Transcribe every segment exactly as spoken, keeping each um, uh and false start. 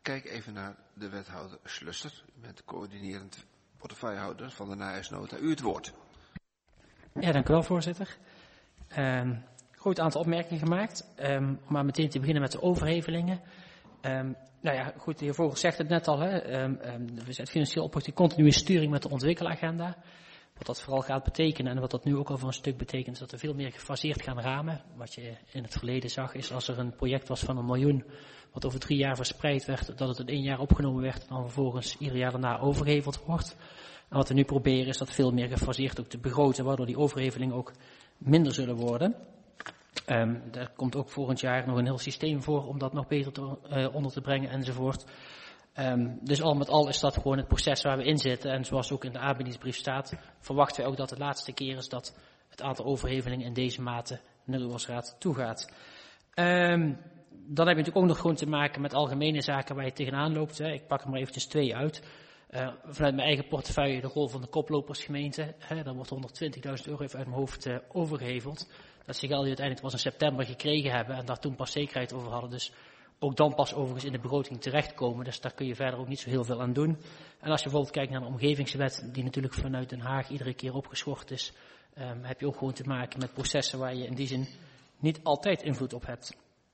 kijk even naar de wethouder Schlusser. U bent coördinerend portefeuillehouder van de najaarsnota. U het woord. Ja, dank u wel, voorzitter. Um, groot aantal opmerkingen gemaakt. Um, om maar meteen te beginnen met de overhevelingen. Um, nou ja, goed, de heer Vogel zegt het net al. Hè. Um, um, we zijn financieel op die continue sturing met de ontwikkelagenda. Wat dat vooral gaat betekenen en wat dat nu ook al voor een stuk betekent, is dat we veel meer gefaseerd gaan ramen. Wat je in het verleden zag, is als er een project was van een miljoen, wat over drie jaar verspreid werd, dat het in één jaar opgenomen werd en dan vervolgens ieder jaar daarna overgeheveld wordt. En wat we nu proberen is dat veel meer gefaseerd ook te begroten, waardoor die overhevelingen ook minder zullen worden. Um, er komt ook volgend jaar nog een heel systeem voor om dat nog beter te, uh, onder te brengen enzovoort. Um, dus al met al is dat gewoon het proces waar we in zitten. En zoals ook in de aanbiedingsbrief staat, verwachten wij ook dat het de laatste keer is dat het aantal overhevelingen in deze mate naar de Oersraad toe gaat. Um, dan heb je natuurlijk ook nog gewoon te maken met algemene zaken waar je tegenaan loopt. Hè. Ik pak er maar eventjes twee uit. Uh, vanuit mijn eigen portefeuille de rol van de koplopersgemeente. Hè, daar wordt honderdtwintigduizend euro even uit mijn hoofd uh, overgeheveld. Dat is de geld die uiteindelijk was in september gekregen hebben en daar toen pas zekerheid over hadden. Dus ook dan pas overigens in de begroting terechtkomen. Dus daar kun je verder ook niet zo heel veel aan doen. En als je bijvoorbeeld kijkt naar de omgevingswet, die natuurlijk vanuit Den Haag iedere keer opgeschort is, um, heb je ook gewoon te maken met processen waar je in die zin niet altijd invloed op hebt.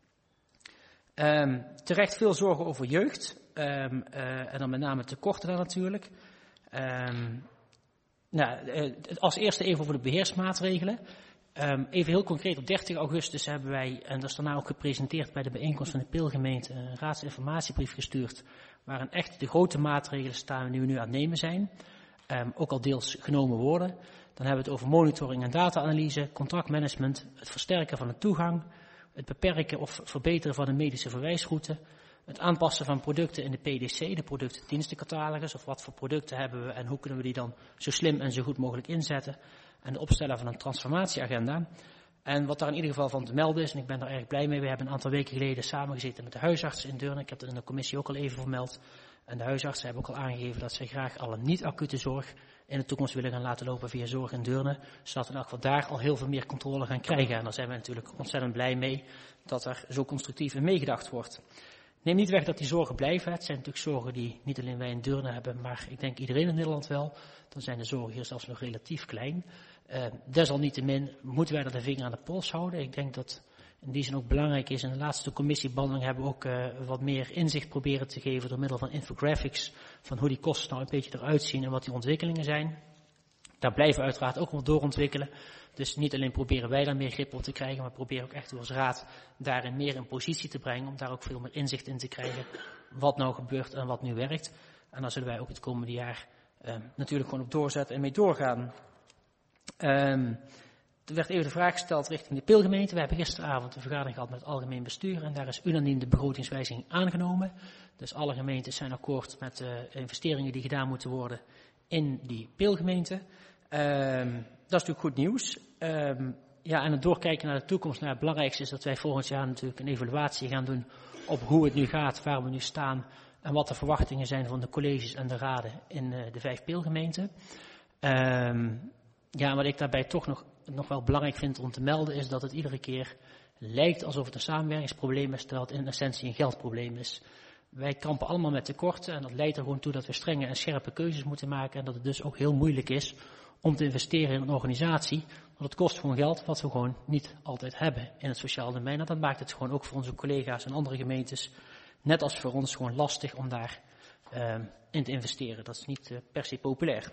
Um, terecht veel zorgen over jeugd. Um, uh, en dan met name tekorten daar natuurlijk. Um, nou, uh, als eerste even over de beheersmaatregelen. Um, even heel concreet, op dertig augustus hebben wij, en dat is daarna ook gepresenteerd bij de bijeenkomst van de Peelgemeente, een raadsinformatiebrief gestuurd, waarin echt de grote maatregelen staan die we nu aan het nemen zijn. Um, ook al deels genomen worden. Dan hebben we het over monitoring en data-analyse, contractmanagement, het versterken van de toegang, het beperken of verbeteren van de medische verwijsroute, het aanpassen van producten in de P D C, de productendienstencatalogus, of wat voor producten hebben we en hoe kunnen we die dan zo slim en zo goed mogelijk inzetten. En de opstellen van een transformatieagenda. En wat daar in ieder geval van te melden is, en ik ben daar erg blij mee, we hebben een aantal weken geleden samengezeten met de huisartsen in Deurne. Ik heb dat in de commissie ook al even vermeld. En de huisartsen hebben ook al aangegeven dat zij graag alle niet-acute zorg in de toekomst willen gaan laten lopen via zorg in Deurne. Zodat we in elk geval daar al heel veel meer controle gaan krijgen. En daar zijn we natuurlijk ontzettend blij mee dat er zo constructief in meegedacht wordt. Neem niet weg dat die zorgen blijven. Het zijn natuurlijk zorgen die niet alleen wij in Deurne hebben, maar ik denk iedereen in Nederland wel. Dan zijn de zorgen hier zelfs nog relatief klein. Uh, desalniettemin moeten wij er de vinger aan de pols houden. Ik denk dat in die zin ook belangrijk is. In de laatste commissiebehandeling hebben we ook uh, wat meer inzicht proberen te geven door middel van infographics. Van hoe die kosten nou een beetje eruit zien en wat die ontwikkelingen zijn. Daar blijven we uiteraard ook wel doorontwikkelen. Dus niet alleen proberen wij daar meer grip op te krijgen, maar proberen ook echt als raad daarin meer in positie te brengen. Om daar ook veel meer inzicht in te krijgen wat nou gebeurt en wat nu werkt. En daar zullen wij ook het komende jaar uh, natuurlijk gewoon op doorzetten en mee doorgaan. Um, er werd even de vraag gesteld richting de Peelgemeente. We hebben gisteravond een vergadering gehad met het algemeen bestuur en daar is unaniem de begrotingswijziging aangenomen. Dus alle gemeentes zijn akkoord met de investeringen die gedaan moeten worden in die Peelgemeente. Um, dat is natuurlijk goed nieuws. Um, ja, en het doorkijken naar de toekomst. Nou, het belangrijkste is dat wij volgend jaar natuurlijk een evaluatie gaan doen op hoe het nu gaat, waar we nu staan en wat de verwachtingen zijn van de colleges en de raden in uh, de vijf Peelgemeenten. Um, Ja, wat ik daarbij toch nog, nog wel belangrijk vind om te melden is dat het iedere keer lijkt alsof het een samenwerkingsprobleem is, terwijl het in essentie een geldprobleem is. Wij kampen allemaal met tekorten en dat leidt er gewoon toe dat we strenge en scherpe keuzes moeten maken en dat het dus ook heel moeilijk is om te investeren in een organisatie. Want het kost gewoon geld wat we gewoon niet altijd hebben in het sociaal domein. En dat maakt het gewoon ook voor onze collega's en andere gemeentes, net als voor ons, gewoon lastig om daar uh, in te investeren. Dat is niet uh, per se populair.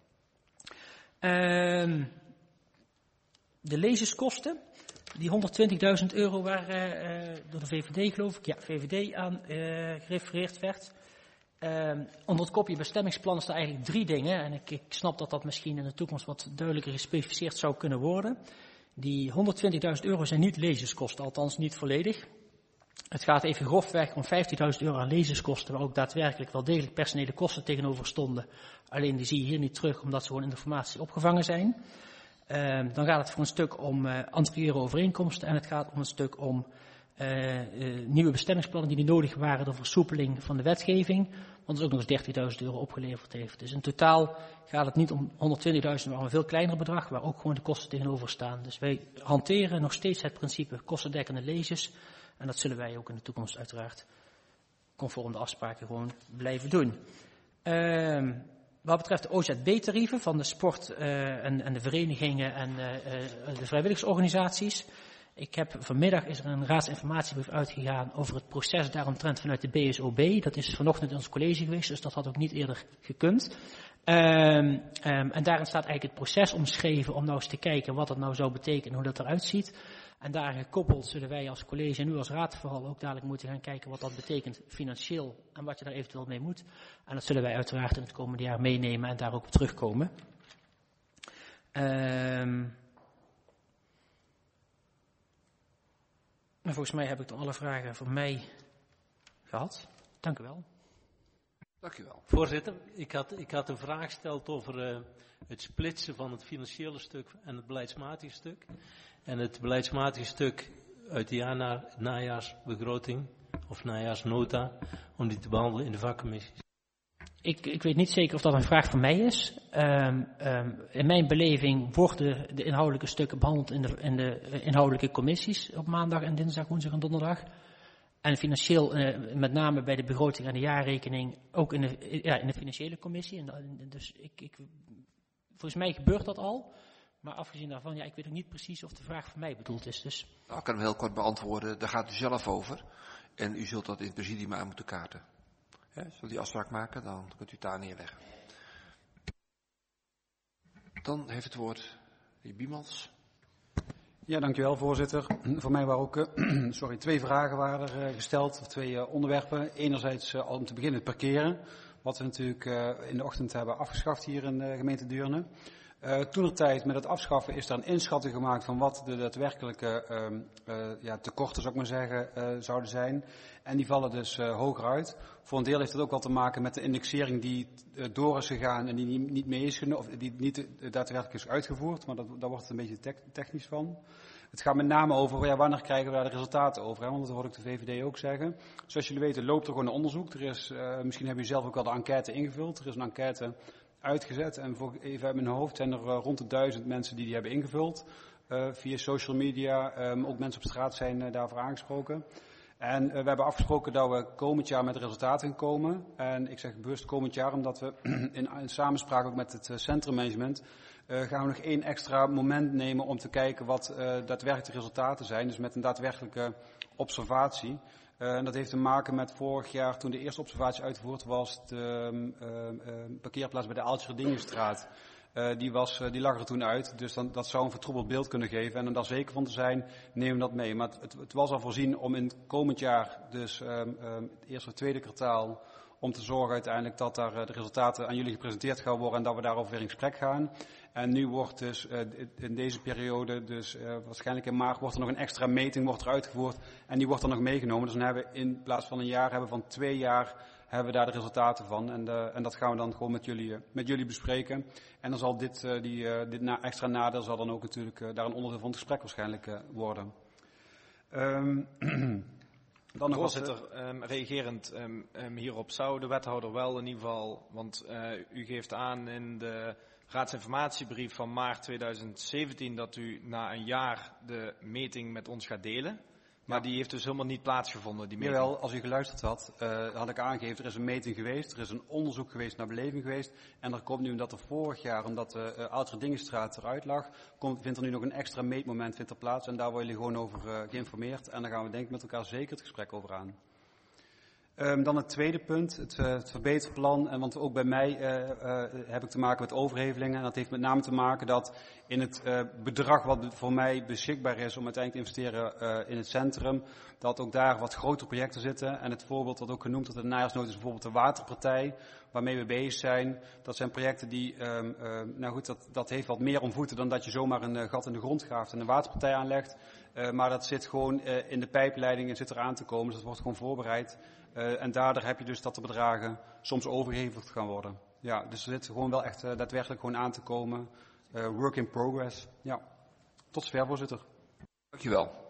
Uh, de lezerskosten, die honderdtwintigduizend euro waar uh, door de V V D geloof ik, ja, V V D aan uh, gerefereerd werd. Uh, onder het kopje bestemmingsplan staan eigenlijk drie dingen en ik, ik snap dat dat misschien in de toekomst wat duidelijker gespecificeerd zou kunnen worden. Die honderdtwintigduizend euro zijn niet lezerskosten, althans niet volledig. Het gaat even grofweg om vijftigduizend euro aan lezerskosten, waar ook daadwerkelijk wel degelijk personele kosten tegenover stonden. Alleen die zie je hier niet terug, omdat ze gewoon in de formatie opgevangen zijn. Uh, dan gaat het voor een stuk om uh, anterieure overeenkomsten en het gaat om een stuk om uh, uh, nieuwe bestemmingsplannen die nodig waren door versoepeling van de wetgeving, want het ook nog eens dertigduizend euro opgeleverd heeft. Dus in totaal gaat het niet om honderdtwintigduizend, maar om een veel kleiner bedrag, waar ook gewoon de kosten tegenover staan. Dus wij hanteren nog steeds het principe kostendekkende lezers. En dat zullen wij ook in de toekomst uiteraard conform de afspraken gewoon blijven doen. Uh, wat betreft de O Z B-tarieven van de sport uh, en, en de verenigingen en uh, uh, de vrijwilligersorganisaties. Ik heb vanmiddag is er een raadsinformatiebrief uitgegaan over het proces daaromtrent vanuit de B S O B. Dat is vanochtend in ons college geweest, dus dat had ook niet eerder gekund. Um, um, en daarin staat eigenlijk het proces omschreven om nou eens te kijken wat dat nou zou betekenen, hoe dat eruit ziet. En daaraan gekoppeld zullen wij als college en u als raad vooral ook dadelijk moeten gaan kijken wat dat betekent financieel en wat je daar eventueel mee moet. En dat zullen wij uiteraard in het komende jaar meenemen en daar ook op terugkomen. Um, en volgens mij heb ik dan alle vragen voor mij gehad. Dank u wel. Dank u wel. Voorzitter, ik had, ik had een vraag gesteld over uh, het splitsen van het financiële stuk en het beleidsmatige stuk. En het beleidsmatige stuk uit de jaarna, najaarsbegroting of najaarsnota, om die te behandelen in de vakcommissies. Ik, ik weet niet zeker of dat een vraag van mij is. Um, um, in mijn beleving worden de inhoudelijke stukken behandeld in de, in de inhoudelijke commissies op maandag en dinsdag, woensdag en donderdag. En financieel, uh, met name bij de begroting en de jaarrekening, ook in de, ja, in de financiële commissie. En, en, dus ik, ik, volgens mij gebeurt dat al. Maar afgezien daarvan, ja, ik weet ook niet precies of de vraag voor mij bedoeld is. Dus. Nou, ik kan hem heel kort beantwoorden. Daar gaat u zelf over. En u zult dat in het presidium aan moeten kaarten. Ja, zult u die afspraak maken, dan kunt u het daar neerleggen. Dan heeft het woord de heer Biemans. Ja, dankjewel voorzitter. Voor mij waren ook uh, sorry, twee vragen waren er uh, gesteld, of twee uh, onderwerpen. Enerzijds uh, om te beginnen het parkeren, wat we natuurlijk uh, in de ochtend hebben afgeschaft hier in de gemeente Deurne. Uh, toentertijd met het afschaffen is er een inschatting gemaakt van wat de daadwerkelijke uh, uh, ja, tekorten, zou ik maar zeggen, uh, zouden zijn. En die vallen dus uh, hoger uit. Voor een deel heeft het ook wel te maken met de indexering die uh, door is gegaan en die niet, niet mee is genomen, of die niet uh, daadwerkelijk is uitgevoerd, maar dat, daar wordt het een beetje te- technisch van. Het gaat met name over, ja, wanneer krijgen we daar de resultaten over, hè? Want dat hoor ik de V V D ook zeggen. Zoals jullie weten loopt er gewoon een onderzoek. Er is, uh, misschien hebben jullie zelf ook al de enquête ingevuld. Er is een enquête uitgezet en voor, even uit mijn hoofd zijn er uh, rond de duizend mensen die die hebben ingevuld. Uh, via social media, um, ook mensen op straat zijn uh, daarvoor aangesproken. En uh, we hebben afgesproken dat we komend jaar met resultaten gaan komen. En ik zeg bewust komend jaar, omdat we in, in samenspraak ook met het uh, centrummanagement uh, gaan we nog één extra moment nemen om te kijken wat uh, daadwerkelijk de resultaten zijn. Dus met een daadwerkelijke observatie. Uh, en dat heeft te maken met vorig jaar, toen de eerste observatie uitgevoerd was, de uh, uh, parkeerplaats bij de Aaltje-Dingenstraat. Uh, die, was, uh, die lag er toen uit, dus dan, dat zou een vertroebeld beeld kunnen geven. En om daar zeker van te zijn, nemen we dat mee. Maar het, het was al voorzien om in het komend jaar, dus uh, uh, het eerste of tweede kwartaal, om te zorgen uiteindelijk dat daar uh, de resultaten aan jullie gepresenteerd gaan worden en dat we daarover weer in gesprek gaan. En nu wordt dus uh, in deze periode, dus uh, waarschijnlijk in maart, wordt er nog een extra meting wordt er uitgevoerd en die wordt er nog meegenomen. Dus dan hebben we in plaats van een jaar, hebben we van twee jaar, hebben we daar de resultaten van. En, uh, en dat gaan we dan gewoon met jullie, uh, met jullie bespreken. En dan zal dit, uh, die, uh, dit na, extra nadeel zal dan ook natuurlijk uh, daar een onderdeel van het gesprek waarschijnlijk uh, worden. Um, Dan nog Voorzitter, um, reagerend um, um, hierop zou de wethouder wel in ieder geval, want uh, u geeft aan in de raadsinformatiebrief van maart tweeduizend zeventien dat u na een jaar de meting met ons gaat delen. Maar ja. Die heeft dus helemaal niet plaatsgevonden, die meting. Jawel, als u geluisterd had, uh, had ik aangegeven, er is een meting geweest, er is een onderzoek geweest naar beleving geweest. En er komt nu, omdat er vorig jaar, omdat de uh, Aaltje-Dingenstraat eruit lag, komt, vindt er nu nog een extra meetmoment vindt er plaats. En daar worden jullie gewoon over uh, geïnformeerd. En daar gaan we denk ik met elkaar zeker het gesprek over aan. Um, dan het tweede punt, het, uh, het verbeterplan. En want ook bij mij uh, uh, heb ik te maken met overhevelingen. En dat heeft met name te maken dat in het uh, bedrag wat voor mij beschikbaar is om uiteindelijk te investeren uh, in het centrum, dat ook daar wat grotere projecten zitten. En het voorbeeld dat ook genoemd wordt in de najaarsnota is bijvoorbeeld de waterpartij, waarmee we bezig zijn. Dat zijn projecten die, um, uh, nou goed, dat, dat heeft wat meer om voeten dan dat je zomaar een uh, gat in de grond graaft en een waterpartij aanlegt. Uh, maar dat zit gewoon uh, in de pijpleiding en zit eraan te komen, dus dat wordt gewoon voorbereid. Uh, en daardoor heb je dus dat de bedragen soms overgeheveld gaan worden. Ja, dus er zit gewoon wel echt uh, daadwerkelijk gewoon aan te komen. Uh, work in progress. Ja, tot zover voorzitter. Dankjewel.